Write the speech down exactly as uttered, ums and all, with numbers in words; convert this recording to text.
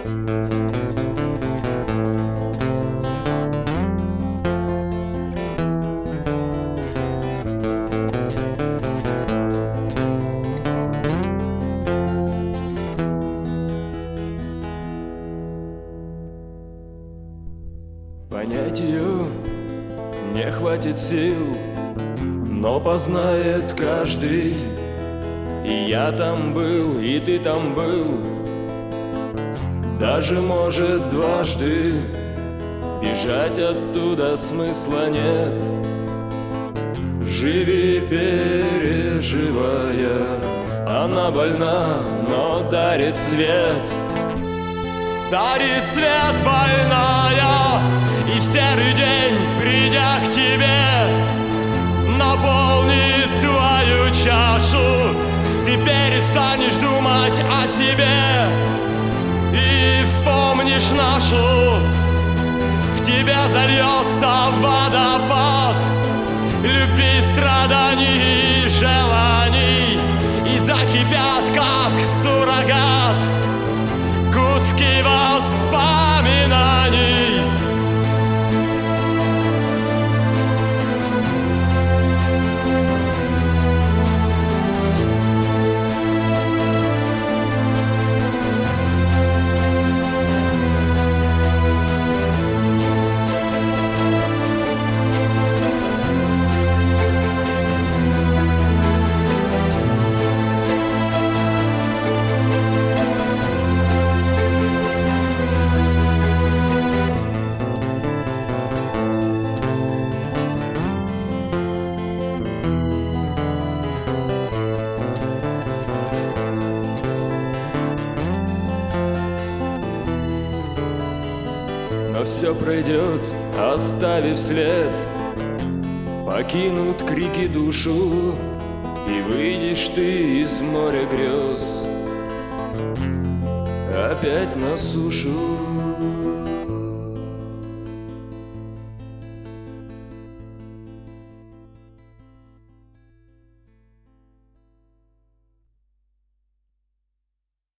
Понять ее не хватит сил, но познает каждый. И я там был, и ты там был, даже, может, дважды. Бежать оттуда смысла нет. Живи, переживая. Она больна, но дарит свет. Дарит свет больная, и в серый день, придя к тебе, наполнит твою чашу. Ты перестанешь думать о себе и вспомнишь нашу. В тебя зальется водопад любви, страданий и желаний, и закипят, как суррогат, куски воспоминаний. Но все пройдет, оставив след. Покинут крики душу, и выйдешь ты из моря грез опять на сушу.